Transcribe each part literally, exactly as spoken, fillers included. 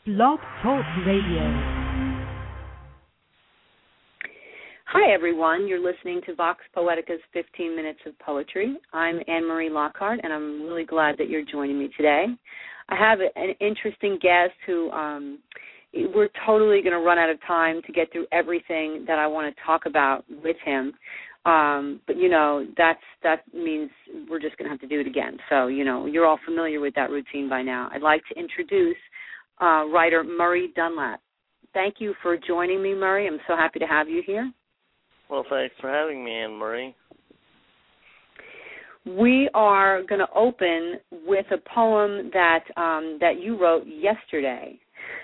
Blog Talk Radio. Hi, everyone. You're listening to Vox Poetica's fifteen minutes of Poetry. I'm Anne-Marie Lockhart, and I'm really glad that you're joining me today. I have an interesting guest who um, we're totally going to run out of time to get through everything that I want to talk about with him. Um, but, you know, that's that means we're just going to have to do it again. So, you know, you're all familiar with that routine by now. I'd like to introduce uh, writer Murray Dunlap. Thank you for joining me, Murray. I'm so happy to have you here. Well, thanks for having me, Anne-Marie. We are going to open with a poem that um, that you wrote yesterday.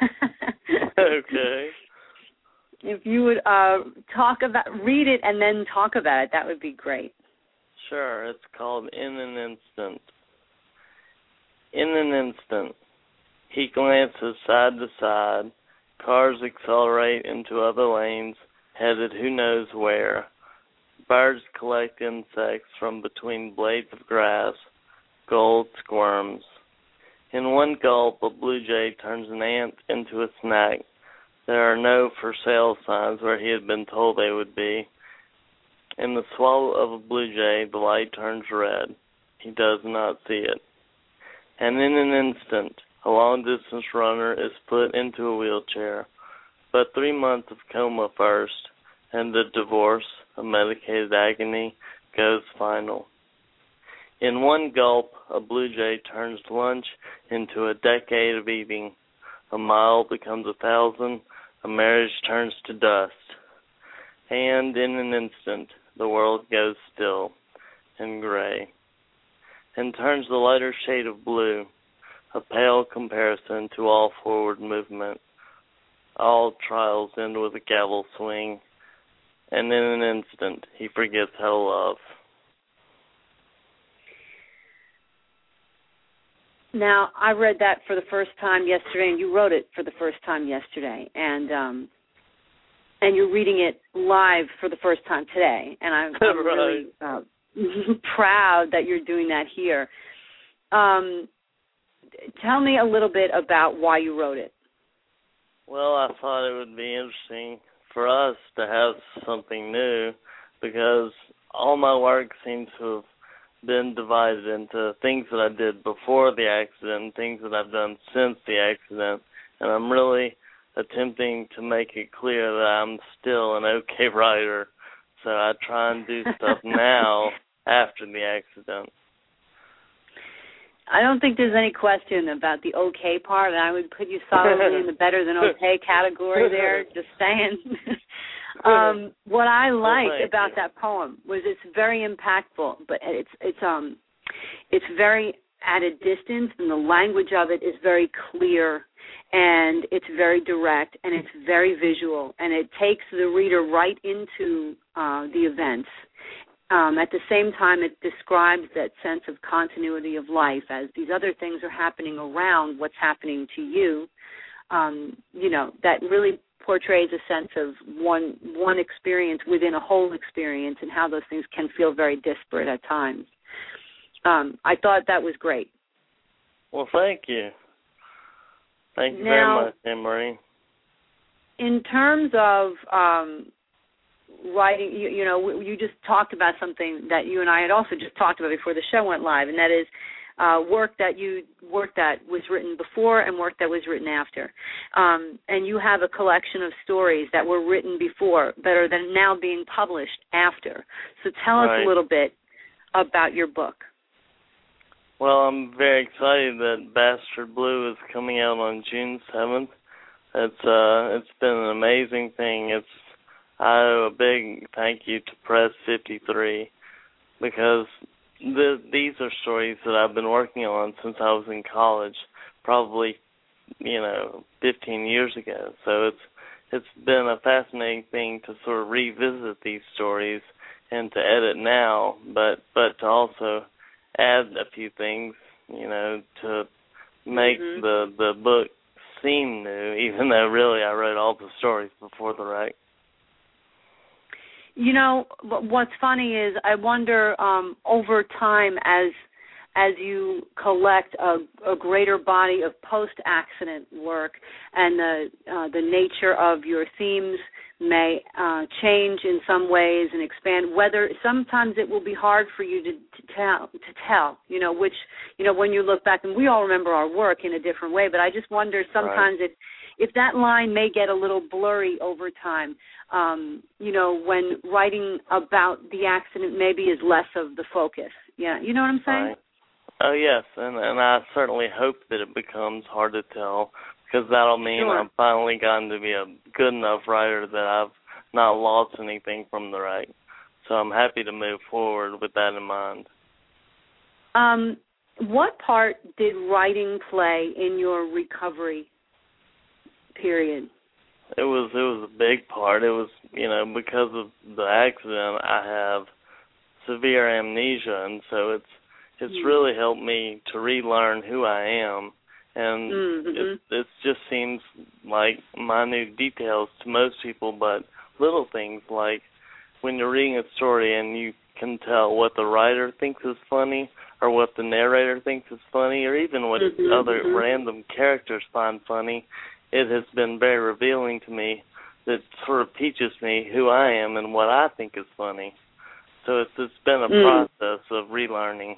Okay. If you would uh, talk about, read it and then talk about it, that would be great. Sure. It's called In an Instant. In an instant, he glances side to side. Cars accelerate into other lanes, headed who knows where. Birds collect insects from between blades of grass. Gold squirms. In one gulp, a blue jay turns an ant into a snack. There are no for sale signs where he had been told they would be. In the swallow of a blue jay, the light turns red. He does not see it. And in an instant, a long-distance runner is put into a wheelchair. But three months of coma first, and the divorce, a medicated agony, goes final. In one gulp, a blue jay turns lunch into a decade of eating. A mile becomes a thousand, a marriage turns to dust. And in an instant, the world goes still and gray, and turns the lighter shade of blue, a pale comparison to all forward movement. All trials end with a gavel swing, and in an instant, he forgets how to love. Now, I read that for the first time yesterday, and you wrote it for the first time yesterday, and um, and you're reading it live for the first time today, and I'm, I'm right. really uh, proud that you're doing that here. Um, tell me a little bit about why you wrote it. Well, I thought it would be interesting for us to have something new, because all my work seems to have been divided into things that I did before the accident and things that I've done since the accident, and I'm really attempting to make it clear that I'm still an okay writer, so I try and do stuff now after the accident. I don't think there's any question about the okay part, and I would put you solidly in the better than okay category there, just saying. um, what I liked oh, about you. that poem was it's very impactful, but it's it's um it's very at a distance, and the language of it is very clear, and it's very direct, and it's very visual, and it takes the reader right into uh, the events. Um, at the same time, it describes that sense of continuity of life as these other things are happening around what's happening to you. Um, you know, that really portrays a sense of one one experience within a whole experience and how those things can feel very disparate at times. Um, I thought that was great. Well, thank you. Thank you now, very much, Anne-Marie. In terms of um, writing, you, you know, you just talked about something that you and I had also just talked about before the show went live, and that is uh, work that you work that was written before and work that was written after. Um, and you have a collection of stories that were written before that are then now being published after. So tell us right. a little bit about your book. Well, I'm very excited that Bastard Blue is coming out on June seventh. It's uh, it's been an amazing thing. It's I owe a big thank you to Press fifty-three, because the, these are stories that I've been working on since I was in college, probably, you know, fifteen years ago. So it's it's been a fascinating thing to sort of revisit these stories and to edit now, but but to also add a few things, you know, to make mm-hmm. the the book seem new, even though really I wrote all the stories before the wreck. You know, what's funny is I wonder um, over time as as you collect a, a greater body of post-accident work, and the uh, the nature of your themes may uh, change in some ways and expand. Whether sometimes it will be hard for you to, to tell, to tell, you know, which, you know, when you look back, and we all remember our work in a different way. But I just wonder sometimes right. if if that line may get a little blurry over time. Um, you know, when writing about the accident maybe is less of the focus. Yeah, you know what I'm saying? Right. Oh yes, and and I certainly hope that it becomes hard to tell, because that'll mean Sure. I've finally gotten to be a good enough writer that I've not lost anything from the write. So I'm happy to move forward with that in mind. Um, what part did writing play in your recovery period? It was it was a big part. It was, you know, because of the accident, I have severe amnesia, and so it's it's mm. really helped me to relearn who I am. And mm-hmm. it, it just seems like minute details to most people, but little things like when you're reading a story and you can tell what the writer thinks is funny, or what the narrator thinks is funny, or even what mm-hmm. other mm-hmm. random characters find funny. It has been very revealing to me. That sort of teaches me who I am and what I think is funny. So it's, it's been a mm. process of relearning.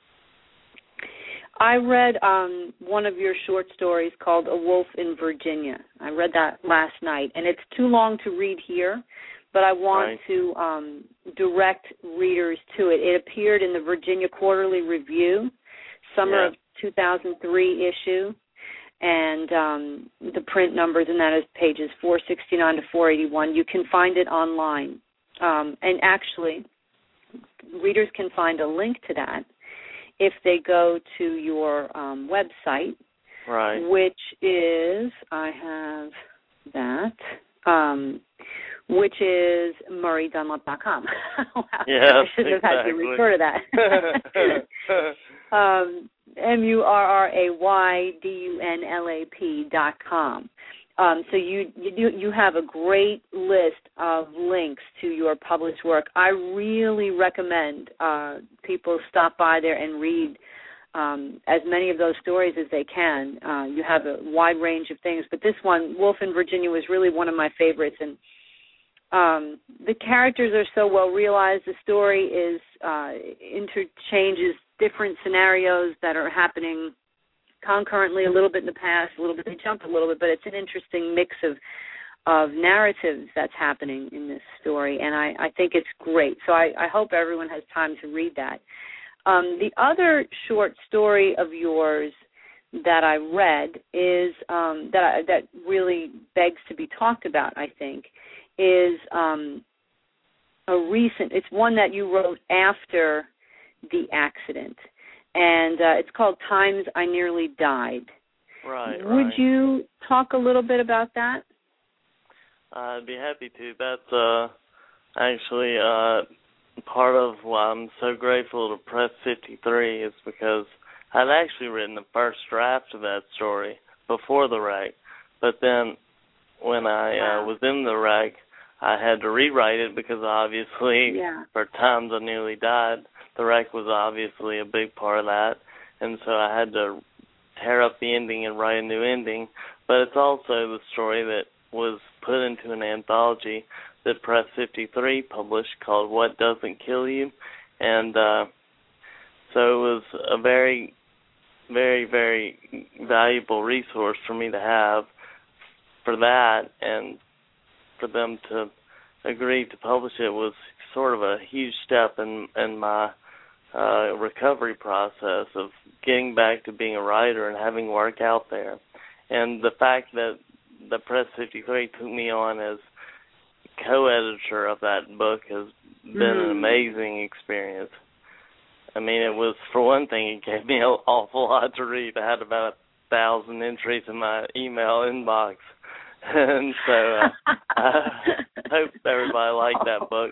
I read um, one of your short stories called A Wolf in Virginia. I read that last night, and it's too long to read here, but I want right. to um, direct readers to it. It appeared in the Virginia Quarterly Review, summer yeah. of two thousand three issue, and um, the print numbers in that is pages four sixty-nine to four eighty-one. You can find it online. Um, and actually, readers can find a link to that if they go to your um, website, right. which is, I have that, um, which is murray dunlap dot com. Wow. Yes, I should have exactly. had to refer to that. um, M U R R A Y D U N L A P dot com. Um, so you, you you have a great list of links to your published work. I really recommend uh, people stop by there and read um, as many of those stories as they can. Uh, you have a wide range of things, but this one, Wolf in Virginia, was really one of my favorites. And um, the characters are so well realized. The story is uh, interchanges different scenarios that are happening concurrently, a little bit in the past, a little bit, they jump a little bit, but it's an interesting mix of of narratives that's happening in this story, and I, I think it's great. So I, I hope everyone has time to read that. Um, the other short story of yours that I read is um, that I, that really begs to be talked about, I think, is um, a recent, it's one that you wrote after the accident. And uh, it's called Times I Nearly Died. Right, Would right. you talk a little bit about that? I'd be happy to. That's uh, actually uh, part of why I'm so grateful to Press fifty-three is because I'd actually written the first draft of that story before the wreck. But then when I wow. uh, was in the wreck, I had to rewrite it because obviously yeah. for Times I Nearly Died, the wreck was obviously a big part of that, and so I had to tear up the ending and write a new ending. But it's also the story that was put into an anthology that Press fifty-three published called What Doesn't Kill You, and uh, so it was a very, very, very valuable resource for me to have for that, and for them to agree to publish it was sort of a huge step in, in my Uh, recovery process of getting back to being a writer and having work out there. And the fact that the Press fifty-three took me on as co-editor of that book has been mm. an amazing experience. I mean, it was, for one thing, it gave me an awful lot to read. I had about a thousand entries in my email inbox. And so uh, I hope everybody liked that book.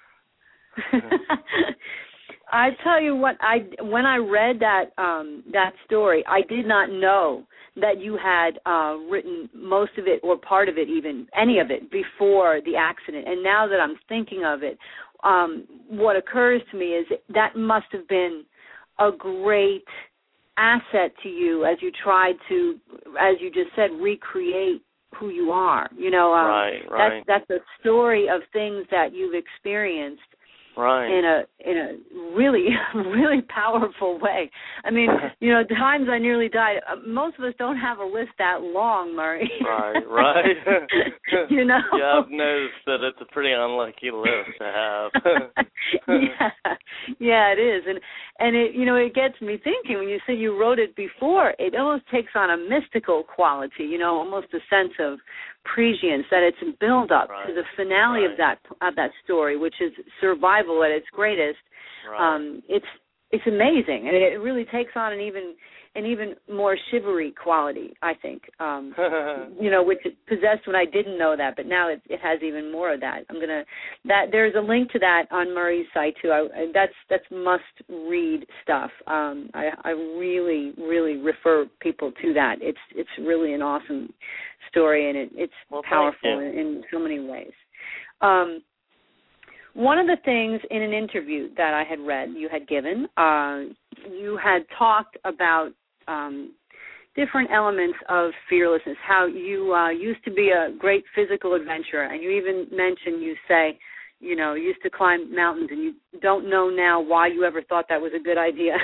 I tell you what, I when I read that um, that story, I did not know that you had uh, written most of it or part of it, even any of it, before the accident. And now that I'm thinking of it, um, what occurs to me is that must have been a great asset to you as you try to, as you just said, recreate who you are. You know, um, right, right. That's, that's a story of things that you've experienced. Right. In a in a really really powerful way. I mean, you know, times I nearly died. Most of us don't have a list that long, Murray. Right, right. You know. Yeah, I've noticed that it's a pretty unlucky list to have. yeah, yeah, it is, and and it you know it gets me thinking. When you say you wrote it before, it almost takes on a mystical quality. You know, almost a sense of prescience that it's a build up right. to the finale right. of that of that story, which is survival at its greatest. Right. Um, it's it's amazing, and it really takes on an even an even more shivery quality, I think. Um, you know, which it possessed when I didn't know that, but now it, it has even more of that. I'm gonna that there's a link to that on Murray's site too. I, that's that's must read stuff. Um, I, I really really refer people to that. It's it's really an awesome story, and it, it's well, powerful in, in so many ways. Um, one of the things in an interview that I had read you had given, uh, you had talked about um, different elements of fearlessness, how you uh, used to be a great physical adventurer, and you even mentioned, you say, you know, you used to climb mountains, and you don't know now why you ever thought that was a good idea.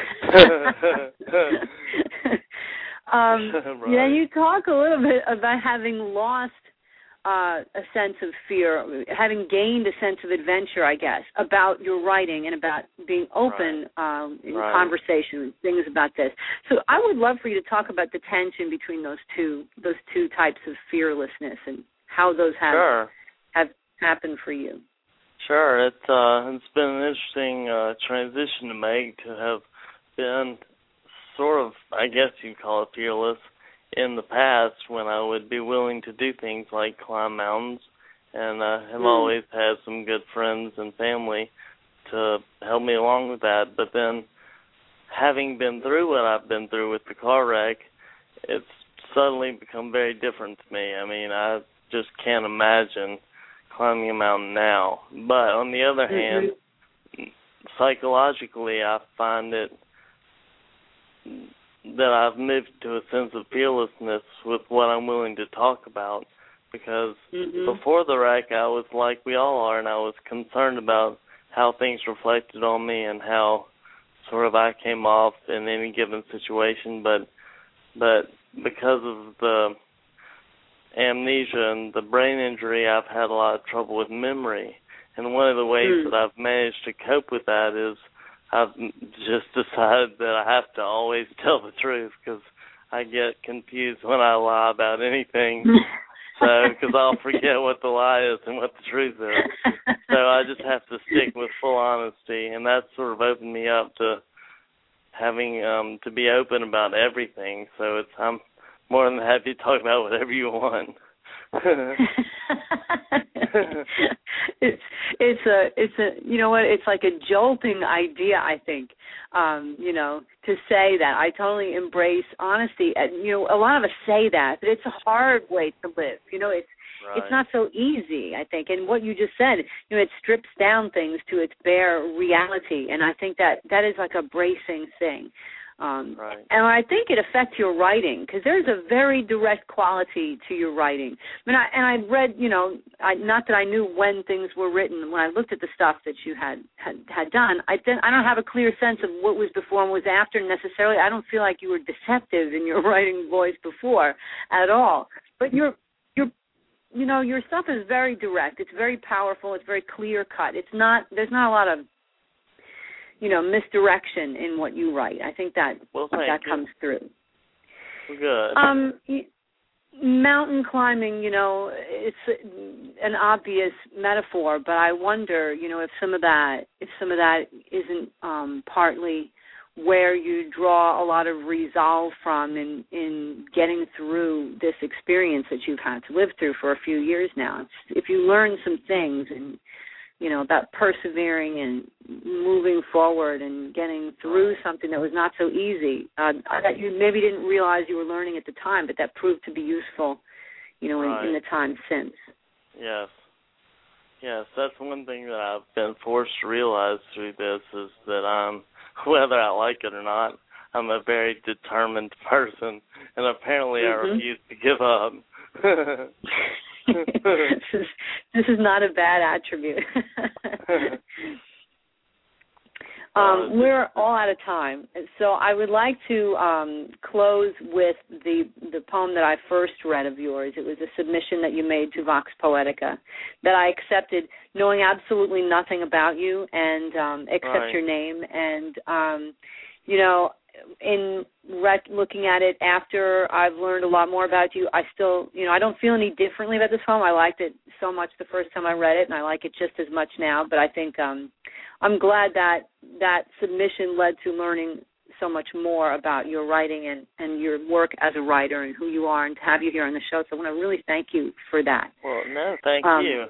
um, right. Yeah, you talk a little bit about having lost uh, a sense of fear, having gained a sense of adventure, I guess, about your writing and about being open right. um, in right. conversation, things about this. So I would love for you to talk about the tension between those two, those two types of fearlessness and how those have sure. have happened for you. Sure, it's uh, it's been an interesting uh, transition to make to have been sort of, I guess you'd call it fearless, in the past when I would be willing to do things like climb mountains, and uh, have mm. always had some good friends and family to help me along with that. But then, having been through what I've been through with the car wreck, it's suddenly become very different to me. I mean, I just can't imagine climbing a mountain now. But on the other hand, mm-hmm. psychologically, I find it that I've moved to a sense of fearlessness with what I'm willing to talk about, because mm-hmm. before the wreck, I was like we all are, and I was concerned about how things reflected on me and how sort of I came off in any given situation. But but because of the amnesia and the brain injury, I've had a lot of trouble with memory. And one of the ways mm. that I've managed to cope with that is I've just decided that I have to always tell the truth, because I get confused when I lie about anything. So, because I'll forget what the lie is and what the truth is. So I just have to stick with full honesty, and that's sort of opened me up to having um, to be open about everything. So it's I'm more than happy to talk about whatever you want. it's it's a it's a you know what it's like a jolting idea, I think, um, you know, to say that. I totally embrace honesty, and you know, a lot of us say that, but it's a hard way to live. You know, it's right. it's not so easy, I think. And what you just said, you know, it strips down things to its bare reality, and I think that that is like a bracing thing. Um, right. And I think it affects your writing, because there's a very direct quality to your writing. I mean, I, and I read, you know, I, not that I knew when things were written. When I looked at the stuff that you had had, had done, I didn't, I don't have a clear sense of what was before and was after necessarily. I don't feel like you were deceptive in your writing voice before at all. But your your you know, your stuff is very direct. It's very powerful. It's very clear cut. It's not. There's not a lot of you know, misdirection in what you write. I think that well, that you. comes through. Good. Um, mountain climbing, you know, it's an obvious metaphor, but I wonder, you know, if some of that, if some of that isn't um, partly where you draw a lot of resolve from in, in getting through this experience that you've had to live through for a few years now. If you learn some things and you know, about persevering and moving forward and getting through something that was not so easy, uh, that you maybe didn't realize you were learning at the time, but that proved to be useful, you know, right. in, in the time since. Yes. Yes, that's one thing that I've been forced to realize through this is that I'm whether I like it or not. I'm a very determined person, and apparently mm-hmm. I refuse to give up. this, is, this is not a bad attribute. um, we're all out of time, so I would like to um, close with the the poem that I first read of yours. It was a submission that you made to Vox Poetica that I accepted, knowing absolutely nothing about you, and um, except right. your name. And um, you know, in rec- looking at it after I've learned a lot more about you, I still, you know, I don't feel any differently about this poem. I liked it so much the first time I read it, and I like it just as much now. But I think um, I'm glad that that submission led to learning so much more about your writing and, and your work as a writer and who you are, and to have you here on the show. So I want to really thank you for that. Well, no, thank um, you.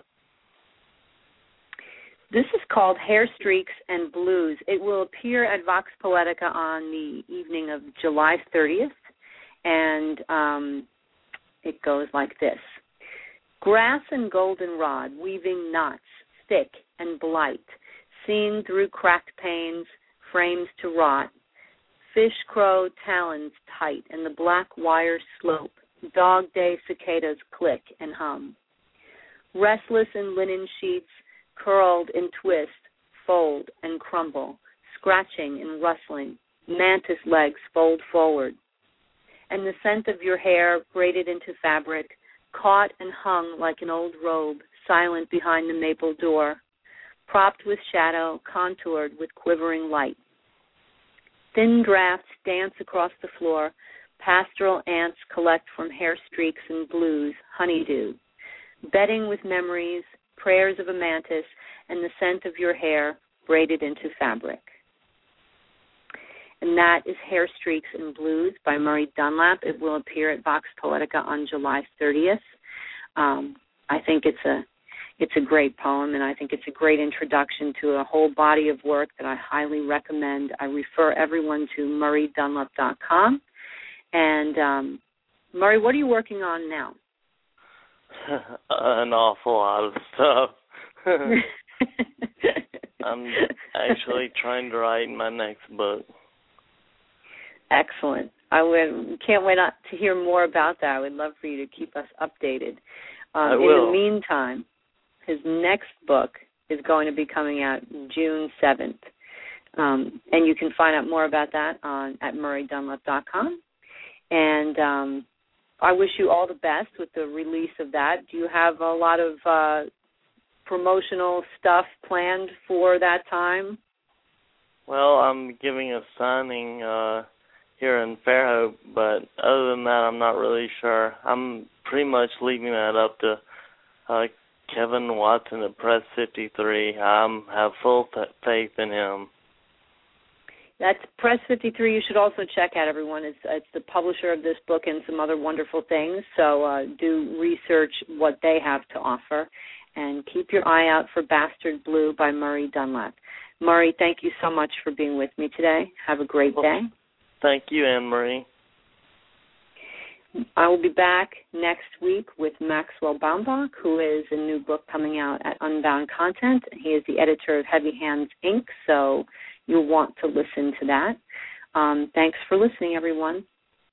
This is called Hair Streaks and Blues. It will appear at Vox Poetica on the evening of July thirtieth, and um, it goes like this. Grass and goldenrod weaving knots, thick and blight, seen through cracked panes, frames to rot, fish crow talons tight, and the black wire slope, dog day cicadas click and hum. Restless in linen sheets, curled in twist, fold and crumble, scratching and rustling, mantis legs fold forward. And the scent of your hair braided into fabric, caught and hung like an old robe, silent behind the maple door, propped with shadow, contoured with quivering light. Thin drafts dance across the floor, pastoral ants collect from hair streaks and blues, honeydew, bedding with memories, prayers of a mantis, and the scent of your hair braided into fabric. And that is Hair Streaks and Blues by Murray Dunlap. It will appear at Vox Poetica on July thirtieth. Um, I think it's a it's a great poem, and I think it's a great introduction to a whole body of work that I highly recommend. I refer everyone to murray dunlap dot com. And um, Murray, what are you working on now? An awful lot of stuff. I'm actually trying to write my next book. Excellent. I would, can't wait to hear more about that. I would love for you to keep us updated. Um, I will. In the meantime, his next book is going to be coming out June seventh. Um, and you can find out more about that on at murray dunlap dot com. And um, I wish you all the best with the release of that. Do you have a lot of uh, promotional stuff planned for that time? Well, I'm giving a signing uh, here in Fairhope, but other than that, I'm not really sure. I'm pretty much leaving that up to uh, Kevin Watson at Press fifty-three. I have full th- faith in him. That's Press fifty-three. You should also check out, everyone. It's, it's the publisher of this book and some other wonderful things. So uh, do research what they have to offer. And keep your eye out for Bastard Blue by Murray Dunlap. Murray, thank you so much for being with me today. Have a great well, day. Thank you, Anne-Marie. I will be back next week with Maxwell Baumbach, who is a new book coming out at Unbound Content. He is the editor of Heavy Hands, Incorporated, so you'll want to listen to that. Um, thanks for listening, everyone.